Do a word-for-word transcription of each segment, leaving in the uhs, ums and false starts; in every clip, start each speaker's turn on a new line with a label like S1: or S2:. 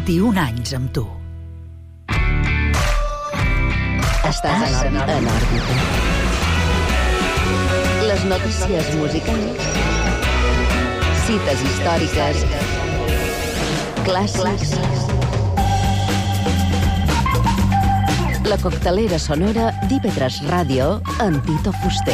S1: vint-i-un anys amb tu.
S2: Estàs en òrbita. Les notícies musicals, cites històriques, clàssics. La coctelera sonora d'I P tres Ràdio amb Tito Fuster.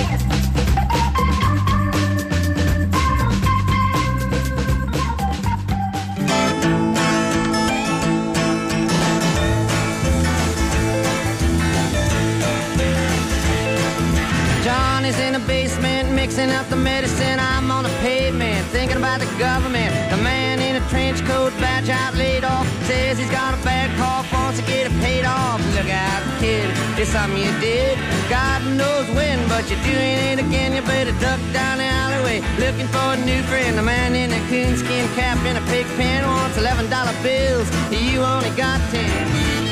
S3: Johnny's in the basement mixing up the medicine. I'm on the pavement thinking about the government. The man in a trench coat, badge out, laid off, says he's got a bad cough, wants to get it paid off. Look out, kid, it's something you did. God knows when, but you're doing it again. You better duck down the alleyway looking for a new friend. The man in a coonskin cap and a pig pen wants eleven dollar bills. You only got ten.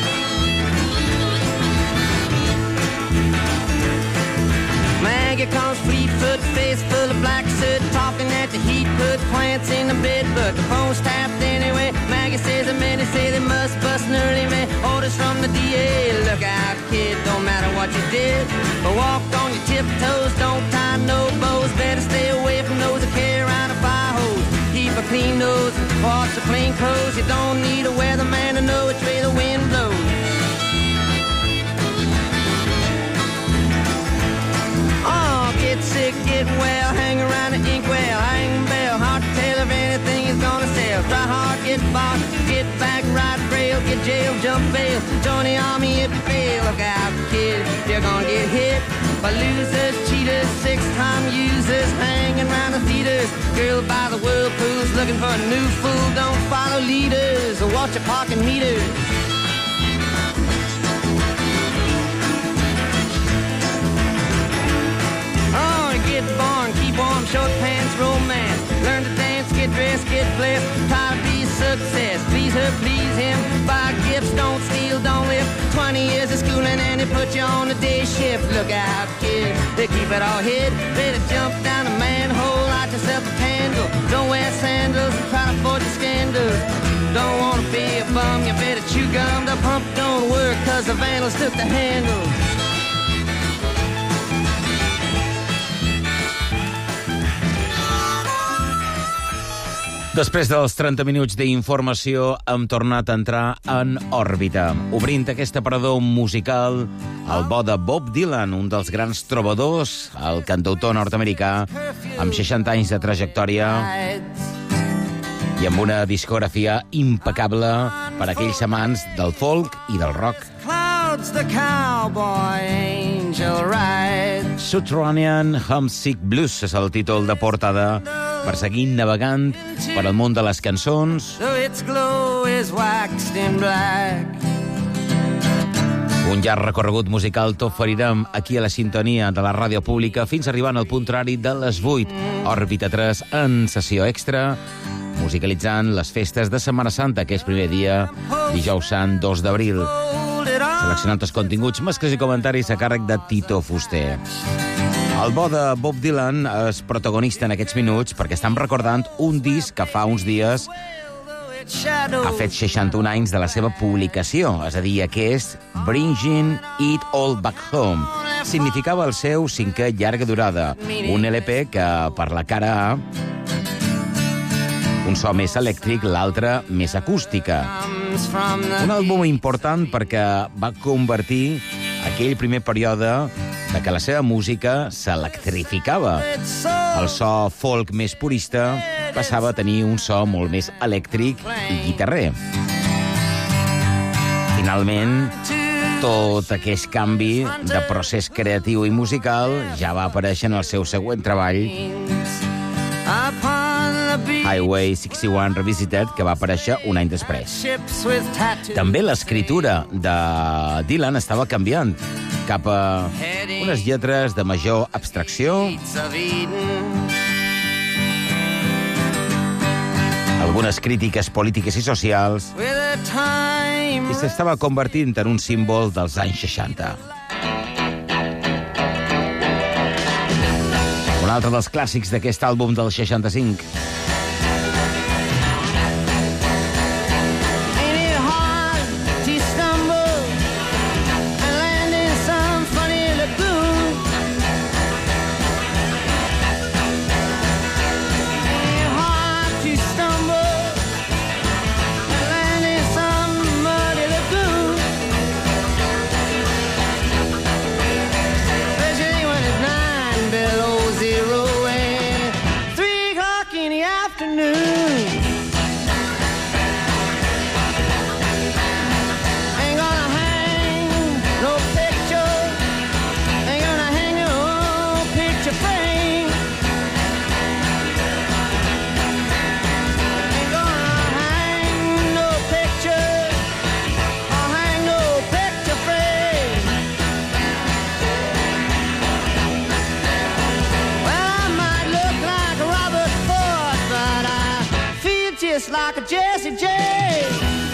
S3: Maggie comes fleet-foot, face full of black soot, talking at the heat, put plants in the bed, but the phone's tapped anyway. Maggie says the men say they must bust an early man. Orders from the D A, look out, kid, don't matter what you did, but walk on your tiptoes, don't tie no bows, better stay away from those that carry around a fire hose. Keep a clean nose, wash the clean clothes, you don't need a weatherman to know which way the wind blows. Get sick, get well, hang around the inkwell, hang bell, hard to tell if anything is gonna sell. Try hard, get bought, get back, ride rail, get jail, jump bail, join the army if you fail. Look out, kid, you're gonna get hit by losers, cheaters, six-time users, hanging around the theaters. Girl by the whirlpools, looking for a new fool, don't follow leaders, or watch your parking meters. Get born, keep warm, short pants, romance. Learn to dance, get dressed, get blessed. Try to be a success, please her, please him. Buy gifts, don't steal, don't live. Twenty years of schooling and they put you on the day shift. Look out, kid, they keep it all hid. Better jump down a manhole, light yourself a candle. Don't wear sandals and try to avoid the scandals. Don't wanna be a bum, you better chew gum. The pump don't work cause the vandals took the handle.
S4: Després dels trenta minuts d'informació hem tornat a entrar en òrbita, obrint aquest aparador musical al bo de Bob Dylan, un dels grans trobadors, el cantautor nord-americà, amb seixanta anys de trajectòria i amb una discografia impecable per a aquells amants del folk i del rock.
S3: The cowboy angel rides.
S4: Subterranean Homesick Blues és el títol de portada per seguir navegant per al món de les cançons.
S3: So its glow is waxed in black.
S4: Un llarg recorregut musical t'oferirem aquí a la sintonia de la ràdio pública fins arribant al punt horari de les vuit. Òrbita tres en sessió extra, musicalitzant les festes de Setmana Santa, que és primer dia, dijous sant dos d'abril. Seleccionant els continguts, mescles i comentaris a càrrec de Tito Fuster. El bo de Bob Dylan és protagonista en aquests minuts perquè estem recordant un disc que fa uns dies ha fet seixanta-un anys de la seva publicació, és a dir, aquest Bringing It All Back Home. Significava el seu cinquè llarga durada, un L P que per la cara A, un so més elèctric, l'altre més acústica. Un àlbum important perquè va convertir aquell primer període de que la seva música s'electrificava. El so folk més purista passava a tenir un so molt més elèctric i guitarrer. Finalment, tot aquest canvi de procés creatiu i musical ja va aparèixer en el seu següent treball, Highway seixanta-u Revisited, que va aparèixer un any després. També l'escriptura de Dylan estava canviant cap a unes lletres de major abstracció, algunes crítiques polítiques i socials, i s'estava convertint en un símbol dels anys seixanta. Un altre dels clàssics d'aquest àlbum del seixanta-cinc.
S3: Ain't it just like a Jessie J.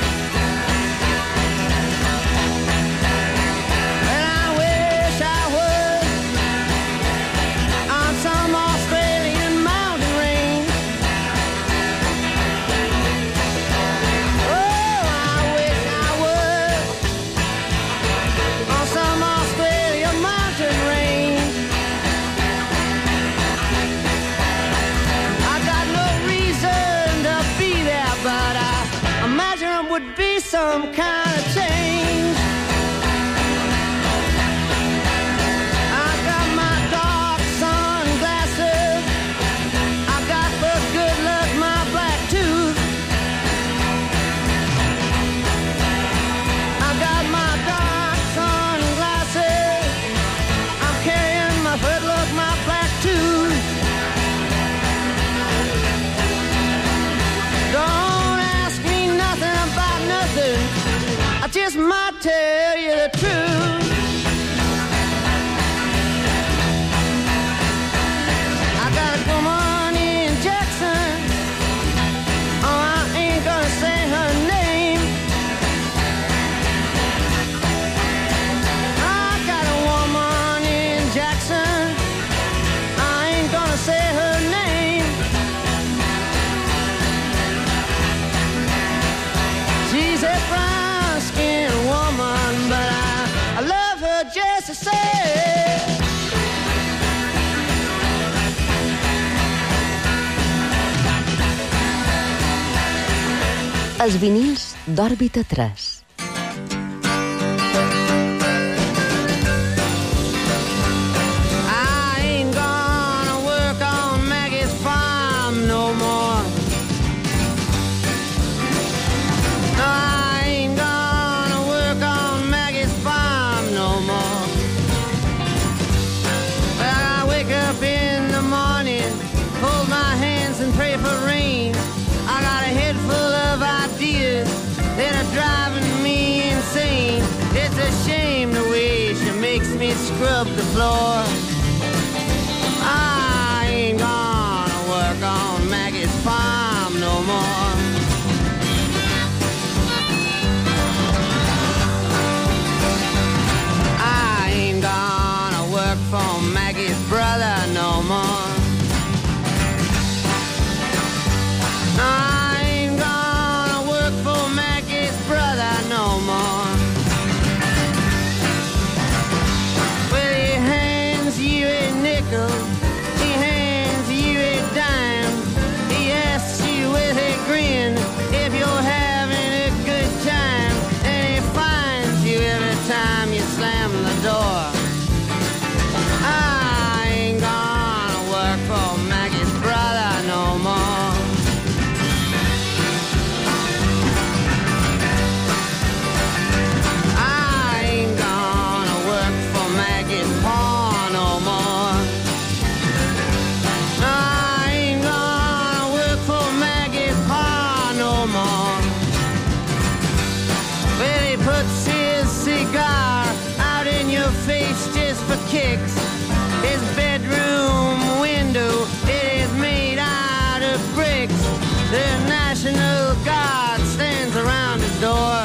S3: Some kind of change. I got my dark sunglasses. I got for good luck my black tooth. I got my dark sunglasses. I'm carrying my good luck my black tooth. Don't ask me nothing about nothing. I just might tell you the truth. I got a woman in Jackson. Oh, I ain't gonna say her name. I got a woman in Jackson. I ain't gonna say her name. She's a brown skin woman, but I, I love her just the same.
S2: Els vinils d'Òrbita tres.
S3: I ain't gonna work on Maggie's farm no more. No, I ain't gonna work on Maggie's farm no more. Well, I wake up in the morning, hold my hands and pray for rain. I got a head full of ideas that are driving me insane. It's a shame the way she makes me scrub the floor. I ain't gonna work on Maggie's farm no more. I ain't gonna work for Maggie's brother no more. I ain't gonna work for Maggie's brother no more. Well, he hands you a nickel, he hands you a dime, he asks you with a grin if you're having a good time, and he finds you every time you slam the door. I ain't gonna work for Maggie's brother no more. I ain't gonna work for Maggie's pa no more. No, I ain't gonna work for Maggie's pa no more. Well, he puts his cigar out in your face just for kicks. His bedroom window, it is made out of bricks. The National Guard stands around his door.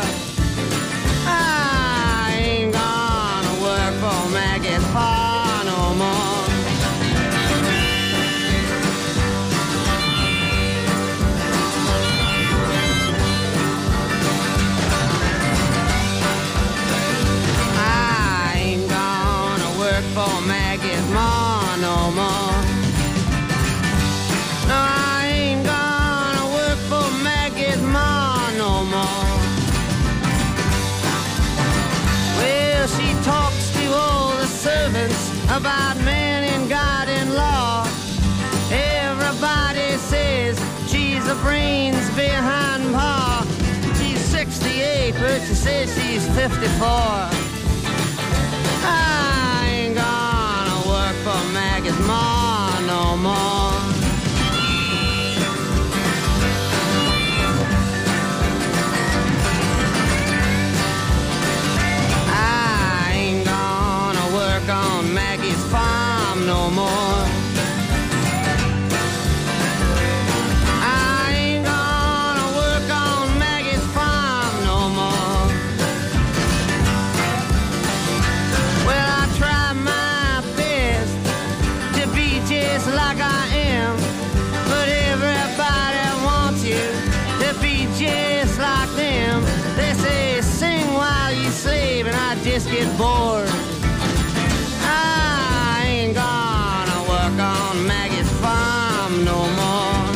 S3: I ain't gonna work for Maggie's pa no more. I ain't gonna work for Maggie's ma no more. No, I ain't gonna work for Maggie's ma no more. Well, she talks to all the servants about man and God and law. Everybody says she's the brains behind pa. She's sixty-eight, but she says she's fifty-four. I ain't gonna work for Maggie's ma no more. I ain't gonna work on Maggie's farm no more. I ain't gonna get bored. I ain't gonna work on Maggie's farm no more.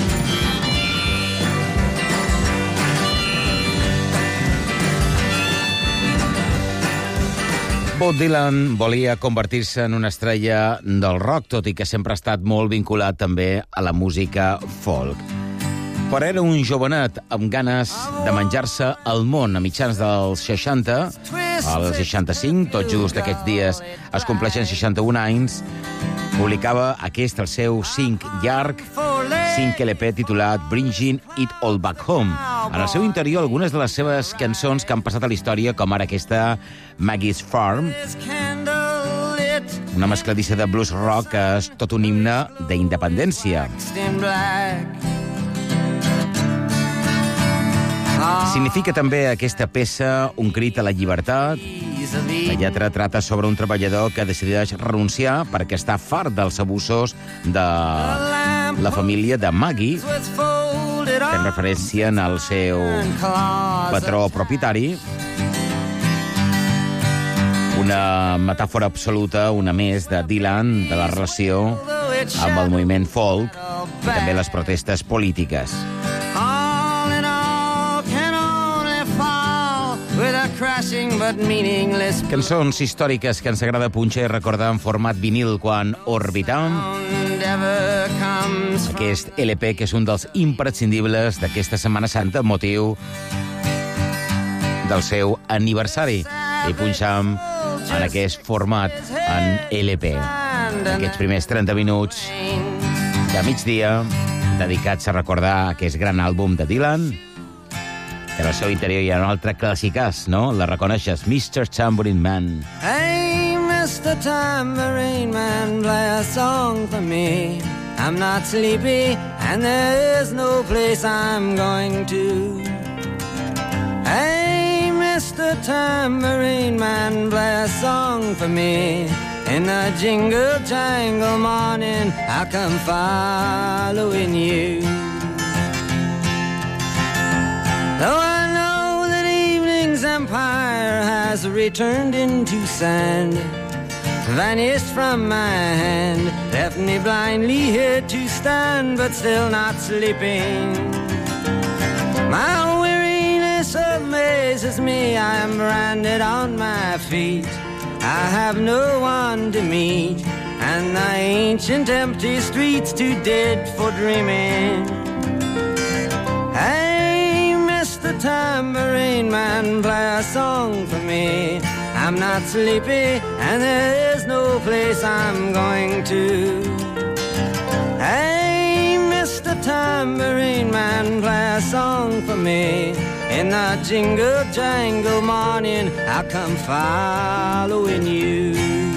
S4: Bob Dylan volia convertir-se en una estrella del rock, tot i que sempre ha estat molt vinculat també a la música folk. Però era un jovenet amb ganes de menjar-se el món a mitjans dels seixanta, al seixanta-cinc, tot just aquests dies es compleixen seixanta-un anys, publicava aquest, el seu cinc llarg, cinc L P titulat Bringing It All Back Home. En el seu interior, algunes de les seves cançons que han passat a la història, com ara aquesta Maggie's Farm, una mescladissa de blues rock que és tot un himne d'independència. Significa també aquesta peça un crit a la llibertat. La lletra trata sobre un treballador que decideix renunciar perquè està fart dels abusos de la família de Maggie, fent referència al seu patró propietari. Una metàfora absoluta, una més, de Dylan, de la relació amb el moviment folk i també les protestes polítiques. Cançons històriques que ens agrada punxar i recordar en format vinil quan orbitam. Aquest L P que és un dels imprescindibles d'aquesta Setmana Santa amb motiu del seu aniversari. I punxam en aquest format, en L P. Aquests primers trenta minuts de migdia dedicats a recordar aquest gran àlbum de Dylan. En el seu interior hi ha un altre clàssicàs, no? La reconeixes, mister Tambourine Man.
S3: Hey, mister Tambourine Man, play a song for me. I'm not sleepy, and there is no place I'm going to. Hey, mister Tambourine Man, play a song for me. In the jingle jangle morning, I'll come following you. Though I know that evening's empire has returned into sand, vanished from my hand, left me blindly here to stand, but still not sleeping. My weariness amazes me, I am branded on my feet. I have no one to meet, and the ancient empty streets too dead for dreaming. Hey, mister Tambourine Man, play a song for me. I'm not sleepy, and there is no place I'm going to. Hey, mister Tambourine Man, play a song for me. In the jingle jangle morning, I'll come following you.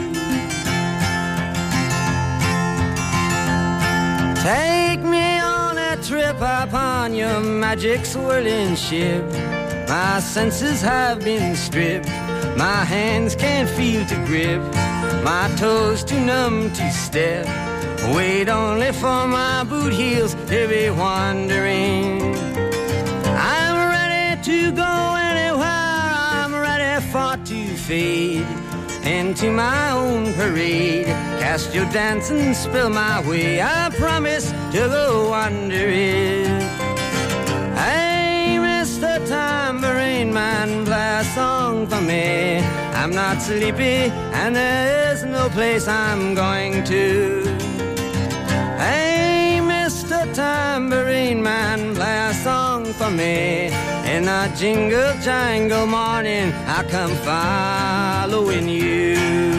S3: Take me on a trip upon your magic swirling ship. My senses have been stripped, my hands can't feel to grip, my toes too numb to step. Wait only for my boot heels to be wandering. I'm ready to go anywhere, I'm ready for to fade into my own parade. Cast your dancing spell my way, I promise to go under it. Hey, mister Tambourine Man, play a song for me. I'm not sleepy, and there is no place I'm going to. Hey, mister Tambourine Man, play a song for me. In a jingle jangle morning, I come following you.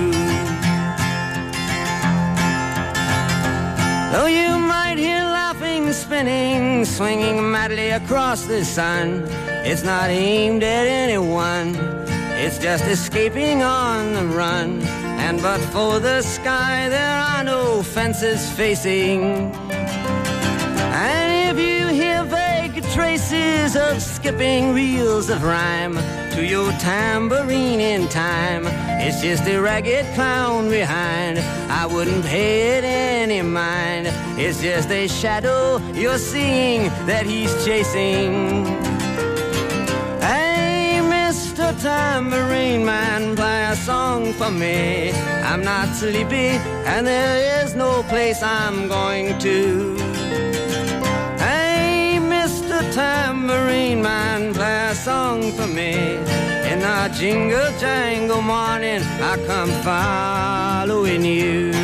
S3: Though you might hear laughing, spinning, swinging madly across the sun, it's not aimed at anyone, it's just escaping on the run. And but for the sky, there are no fences facing. And if you hear vague traces of skipping reels of rhyme to your tambourine in time, it's just a ragged clown behind. I wouldn't pay it any mind. It's just a shadow you're seeing that he's chasing. Hey, mister Mister Tambourine Man, play a song for me. I'm not sleepy and there is no place I'm going to. Hey, Mister Tambourine Man, play a song for me. In a jingle jangle morning, I come following you.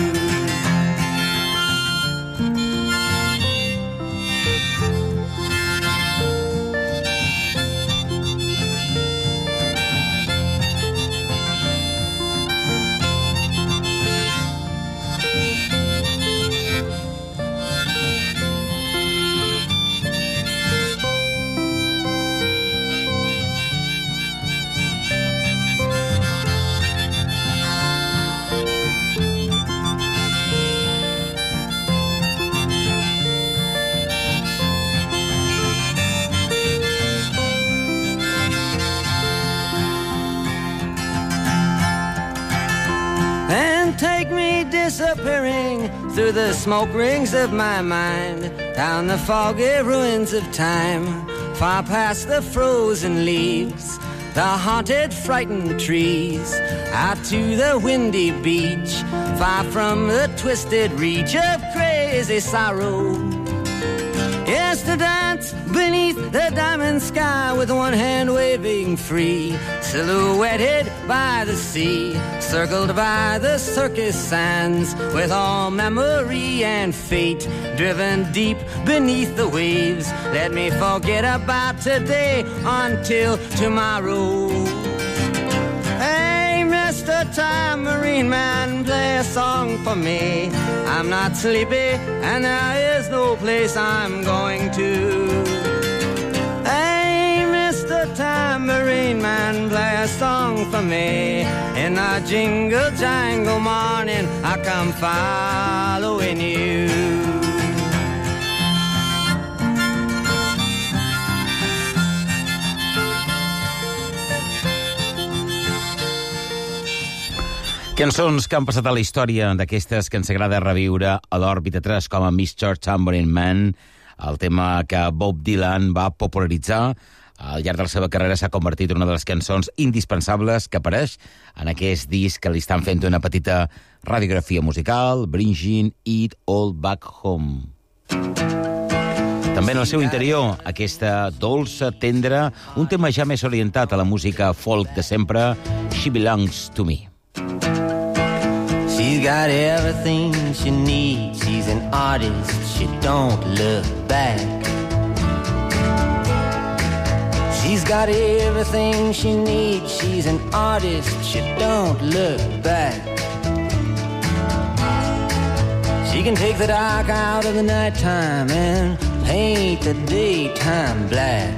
S3: Take me disappearing through the smoke rings of my mind, down the foggy ruins of time, far past the frozen leaves, the haunted, frightened trees, out to the windy beach, far from the twisted reach of crazy sorrow. Yes, to dance beneath the diamond sky with one hand waving free, silhouetted by the sea, circled by the circus sands, with all memory and fate driven deep beneath the waves. Let me forget about today until tomorrow. Hey, Mister Tambourine Man, play a song for me. I'm not sleepy and there is no place I'm going to. Hey, Mister Tambourine Man, play a song for me. In a jingle jangle morning, I come following you.
S4: Cançons que han passat a la història, d'aquestes que ens agrada reviure a l'òrbita tres, com a mister Tambourine Man, el tema que Bob Dylan va popularitzar. Al llarg de la seva carrera s'ha convertit en una de les cançons indispensables que apareix en aquest disc que li estan fent una petita radiografia musical, Bringing It All Back Home. També en el seu interior, aquesta dolça, tendra, un tema ja més orientat a la música folk de sempre, She Belongs to Me.
S3: She's got everything she needs. She's an artist. She don't look back. She's got everything she needs. She's an artist. She don't look back. She can take the dark out of the nighttime and paint the daytime black.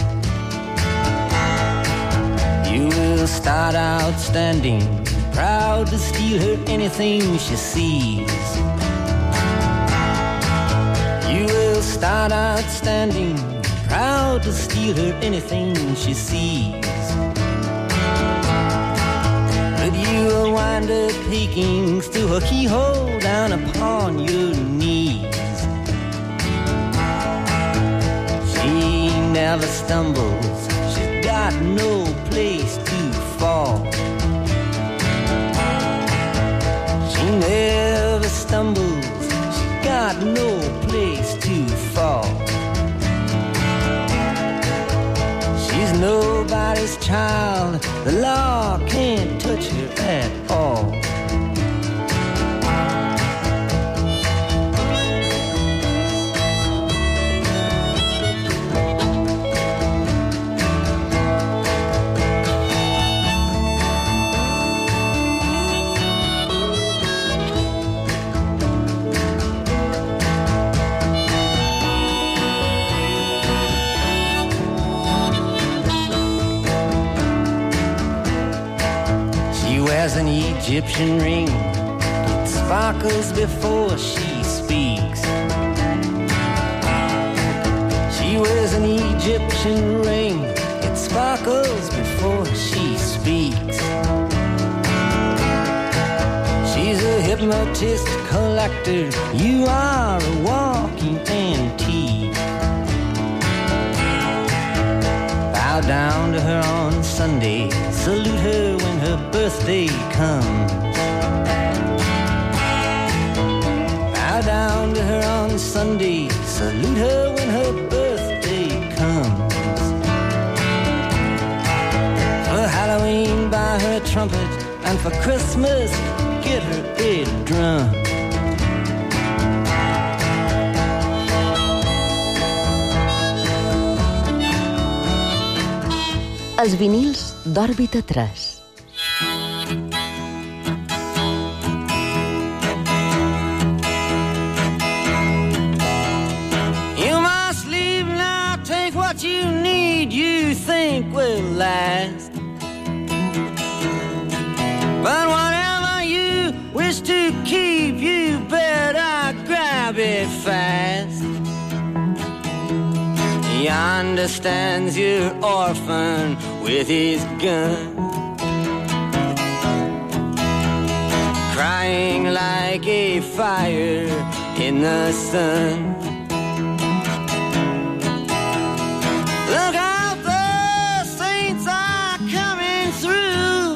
S3: You will start out standing, proud to steal her anything she sees. You will start out standing, proud to steal her anything she sees. But you will wind up peeking through her keyhole down upon your knees. She never stumbles, she's got no place to fall. She never stumbles, she's got no place to fall. She's nobody's child, the law can't touch her at all. Wears an Egyptian ring, it sparkles before she speaks. She wears an Egyptian ring, it sparkles before she speaks. She's a hypnotist collector, you are a walking antique. Bow down to her on Sunday, salute her when her birthday comes. Bow down to her on Sunday, salute her when her birthday comes. For Halloween, buy her a trumpet, and for Christmas, get her a drum.
S2: Els vinils d'Òrbita tres.
S3: You must leave now, take what you need, you think will last. But whatever you wish to keep, you better grab it fast. He understands your orphan with his gun, crying like a fire in the sun. Look out, the saints are coming through,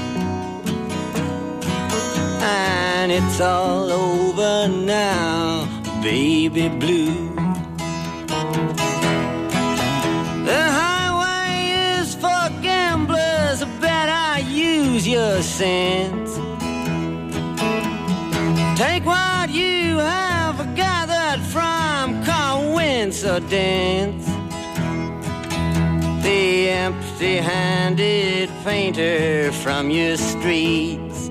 S3: and it's all over now, baby blue. Use your sense. Take what you have gathered from coincidence. The empty-handed painter from your streets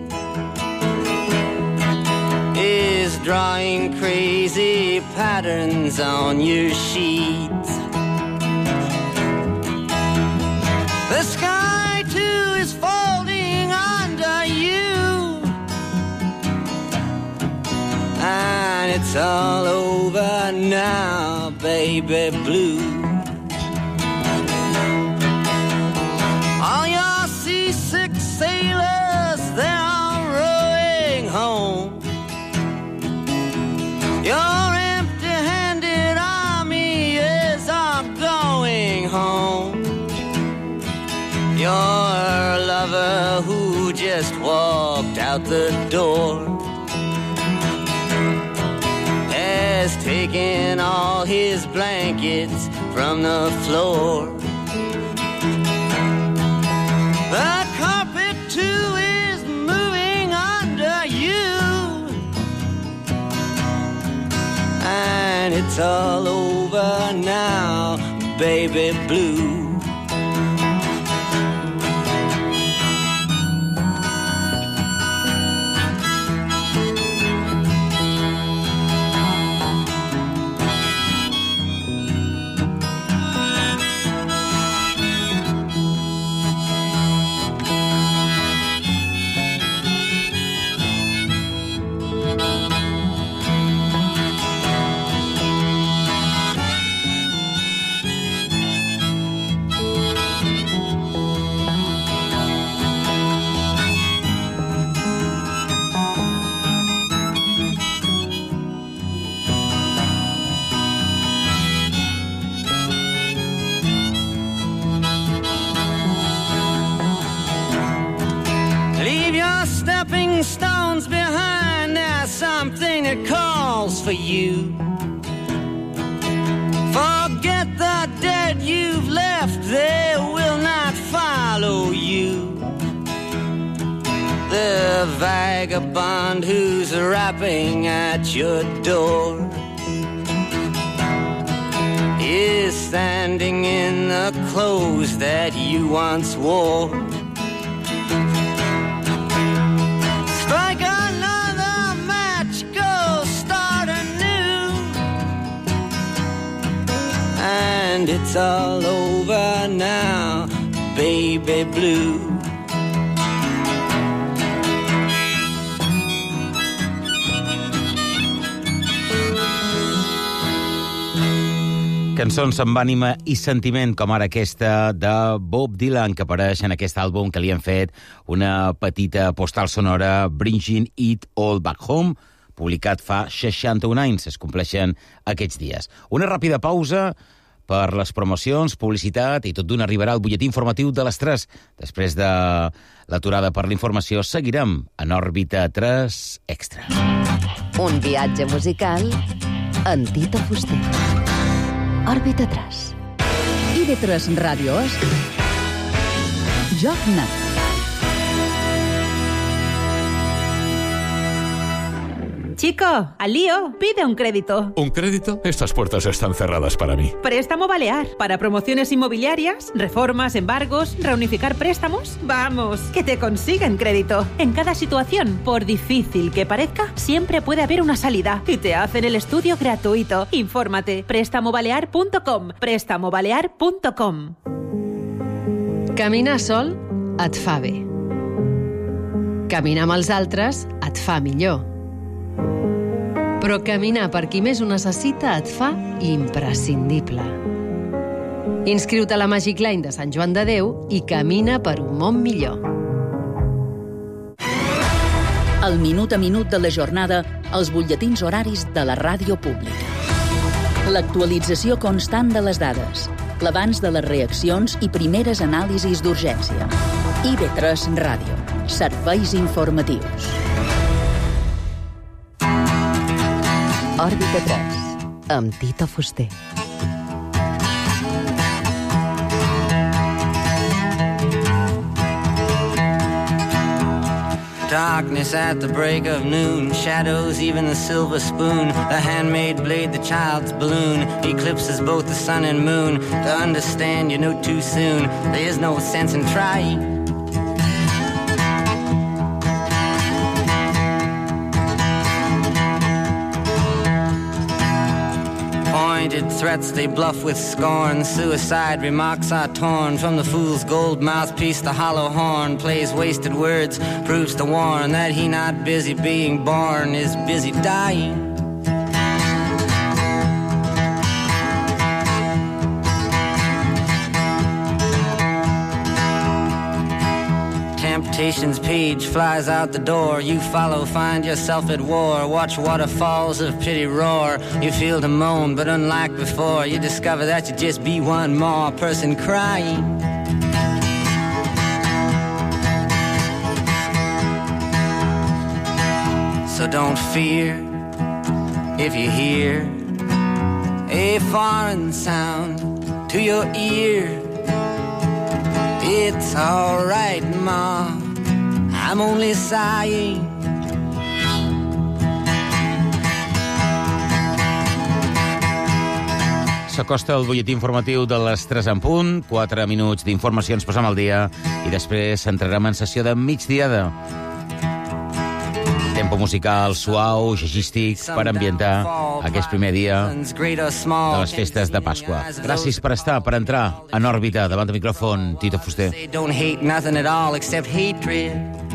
S3: is drawing crazy patterns on your sheets. The sky too is folding under you, and it's all over now, baby blue. All your seasick sailors, they're all rowing home. Your empty-handed army is all going home. Your lover who just walked out the door has taken all his blankets from the floor. The carpet too is moving under you, and it's all over now, baby blue. Stones behind, there's something that calls for you. Forget the dead you've left, they will not follow you. The vagabond who's rapping at your door is standing in the clothes that you once wore. Strike another match, go start anew, and it's all over now, baby blue.
S4: Cançons amb ànima i sentiment, com ara aquesta de Bob Dylan, que apareix en aquest àlbum que li han fet una petita postal sonora, Bringing It All Back Home, publicat fa seixanta-un anys, es compleixen aquests dies. Una ràpida pausa per les promocions, publicitat i tot d'una arribarà el butlletí informatiu de les tres. Després de l'aturada per la informació, seguirem en Òrbita tres Extra.
S2: Un viatge musical en Tito Fuster. Òrbita tres. I de tres Ràdio és Joc Net.
S1: Chico, al lío, pide un crédito.
S5: ¿Un crédito? Estas puertas están cerradas para mí.
S1: Préstamo Balear. Para promociones inmobiliarias, reformas, embargos, reunificar préstamos. Vamos, que te consiguen crédito. En cada situación, por difícil que parezca, siempre puede haber una salida. Y te hacen el estudio gratuito. Infórmate. préstamo balear punto com. préstamo balear punto com.
S6: Caminar sol et fa bé. Caminar amb els altres et fa millor. Però caminar per qui més ho necessita et fa imprescindible. Inscriu-te a la Magic Line de Sant Joan de Déu i camina per un món millor.
S2: El minut a minut de la jornada als butlletins horaris de la ràdio pública. L'actualització constant de les dades, l'abans de les reaccions i primeres anàlisis d'urgència. I ve tres Ràdio. Serveis informatius. Òrbita tres, amb Tito Fuster.
S3: Darkness at the break of noon, shadows, even the silver spoon, the handmade blade, the child's balloon, eclipses both the sun and moon. To understand, you know too soon, there's no sense in trying. Pointed threats they bluff with scorn, suicide remarks are torn from the fool's gold mouthpiece. The hollow horn plays wasted words, proves to warn that he not busy being born is busy dying. Temptation's page flies out the door. You follow, find yourself at war. Watch waterfalls of pity roar. You feel the moan, but unlike before, you discover that you just be one more person crying. So don't fear if you hear a foreign sound to your ear. It's all right, Ma, I'm only sighing.
S4: S'acosta el butlletí informatiu de les tres en punt, quatre minuts d'informacions posam al dia i després entrarem en sessió de migdiada. Tempo musical suau, jazzístic, per ambientar aquest primer dia de les festes de Pasqua. Gràcies per estar, per entrar en òrbita davant del micròfon, Tito Fuster.
S3: Don't hate nothing at all except hatred.